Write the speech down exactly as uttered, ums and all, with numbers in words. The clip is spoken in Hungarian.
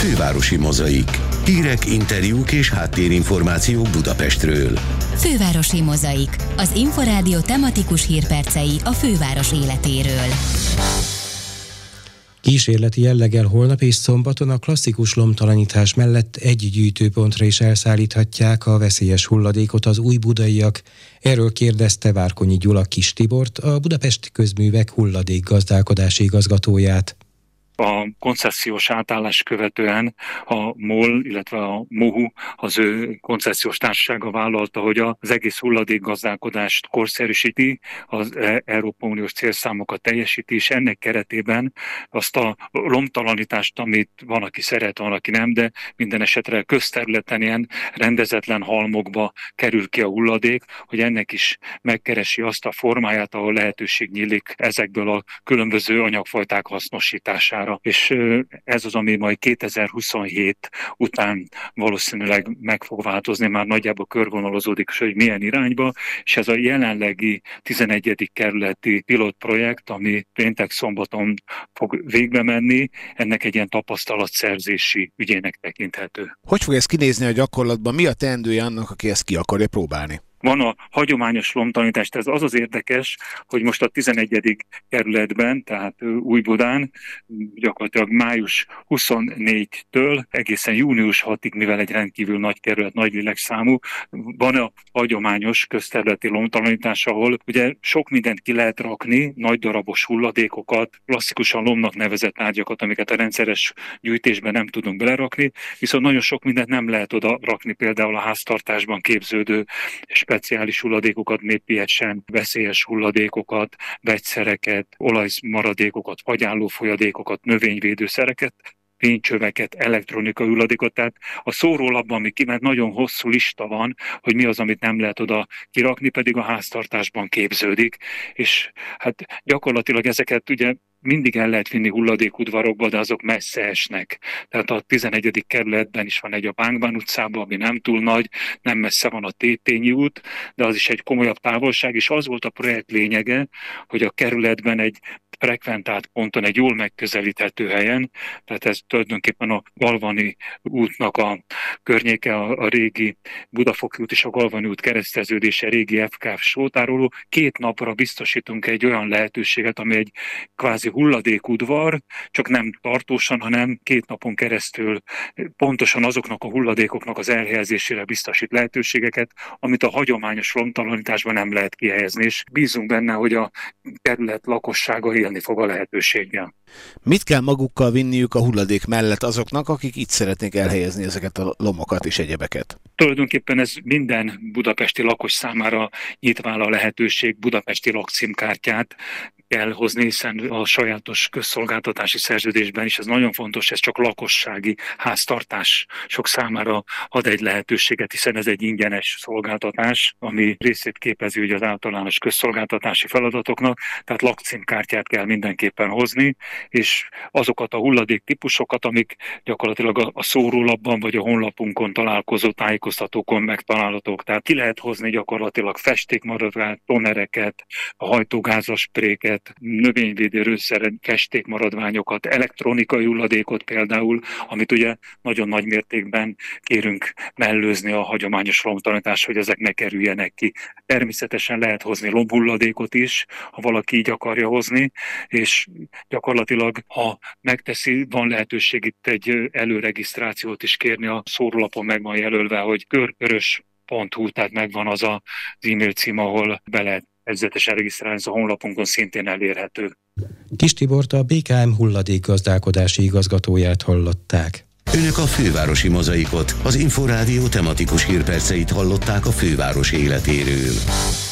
Fővárosi Mozaik. Hírek, interjúk és háttérinformációk Budapestről. Fővárosi Mozaik. Az Inforádió tematikus hírpercei a főváros életéről. Kísérleti jelleggel holnap és szombaton a klasszikus lomtalanítás mellett egy gyűjtőpontra is elszállíthatják a veszélyes hulladékot az újbudaiak. Erről kérdezte Várkonyi Gyula Kis Tibort, a Budapesti Közművek hulladékgazdálkodási igazgatóját. A koncesziós átállás követően a MOL, illetve a MOHU, az ő koncesziós társasága vállalta, hogy az egész hulladékgazdálkodást korszerűsíti, az Európai Uniós célszámokat teljesíti, és ennek keretében azt a lomtalanítást, amit van, aki szeret, van, aki nem, de minden esetre közterületen ilyen rendezetlen halmokba kerül ki a hulladék, hogy ennek is megkeresi azt a formáját, ahol lehetőség nyílik ezekből a különböző anyagfajták hasznosítására. És ez az, ami majd kétezer-huszonhét után valószínűleg meg fog változni, már nagyjából körvonalazódik, hogy milyen irányba, és ez a jelenlegi tizenegyedik kerületi pilotprojekt, ami péntek szombaton fog végbe menni, ennek egy ilyen tapasztalatszerzési ügyének tekinthető. Hogy fog ez kinézni a gyakorlatban? Mi a teendője annak, aki ezt ki akarja próbálni? Van a hagyományos lomtalanítást, ez az az érdekes, hogy most a tizenegyedik kerületben, tehát Újbudán, gyakorlatilag május huszonnégytől egészen június hatodikig, mivel egy rendkívül nagy kerület, nagy lélekszámú, van a hagyományos közterületi lomtalanítás, ahol ugye sok mindent ki lehet rakni, nagy darabos hulladékokat, klasszikusan lomnak nevezett tárgyakat, amiket a rendszeres gyűjtésben nem tudunk belerakni, viszont nagyon sok mindent nem lehet oda rakni, például a háztartásban képződő speciális hulladékokat, népiesen veszélyes hulladékokat, vegyszereket, olajmaradékokat, fagyálló folyadékokat, növényvédőszereket, fénycsöveket, elektronikai hulladékot, tehát a szórólapban, ami kiment, nagyon hosszú lista van, hogy mi az, amit nem lehet oda kirakni, pedig a háztartásban képződik, és hát gyakorlatilag ezeket ugye mindig el lehet vinni hulladékudvarokba, de azok messze esnek. Tehát a tizenegyedik kerületben is van egy a Bánkbán utcában, ami nem túl nagy, nem messze van a Tétényi út, de az is egy komolyabb távolság, és az volt a projekt lényege, hogy a kerületben egy frekventált ponton, egy jól megközelíthető helyen, tehát ez tulajdonképpen a Galvani útnak a környéke, a, a régi Budafoki út és a Galvani út kereszteződése, régi ef ká ef sótároló. Két napra biztosítunk egy olyan lehetőséget, ami egy kvázi hulladékudvar, csak nem tartósan, hanem két napon keresztül pontosan azoknak a hulladékoknak az elhelyezésére biztosít lehetőségeket, amit a hagyományos lomtalanításban nem lehet kihelyezni, és bízunk benne, hogy a kerület lakossága élni fog a lehetőséggel. Mit kell magukkal vinniük a hulladék mellett azoknak, akik itt szeretnék elhelyezni ezeket a lomokat és egyebeket? Tulajdonképpen ez minden budapesti lakos számára nyitva áll a lehetőség, budapesti lakcímkártyát kell hozni, hiszen a sajátos közszolgáltatási szerződésben is ez nagyon fontos, ez csak lakossági háztartások számára ad egy lehetőséget, hiszen ez egy ingyenes szolgáltatás, ami részét képezi ugye az általános közszolgáltatási feladatoknak, tehát lakcímkártyát kell mindenképpen hozni, és azokat a hulladék típusokat, amik gyakorlatilag a, a szórólapban vagy a honlapunkon találkozó tájékoztatókon megtalálhatók. Tehát ki lehet hozni gyakorlatilag festékmaradványt, tonereket, a hajtógázas spréket, növényvédőszerek, festékmaradványokat, elektronikai hulladékot például, amit ugye nagyon nagy mértékben kérünk mellőzni a hagyományos lomtalanítás, hogy ezek ne kerüljenek ki. Természetesen lehet hozni lombhulladékot is, ha valaki így akarja hozni, és gyakorlatilag, ha megteszi, van lehetőség itt egy előregisztrációt is kérni, a szórólapon meg van jelölve, hogy körkörös pont hu, tehát megvan az az e-mail cím, ahol be lehet előzetesen regisztrálni, a honlapunkon szintén elérhető. Kis Tibort, a bé ká em hulladékgazdálkodási igazgatóját hallották. Önök a Fővárosi Mozaikot, az Inforádió tematikus hírperceit hallották a főváros életéről.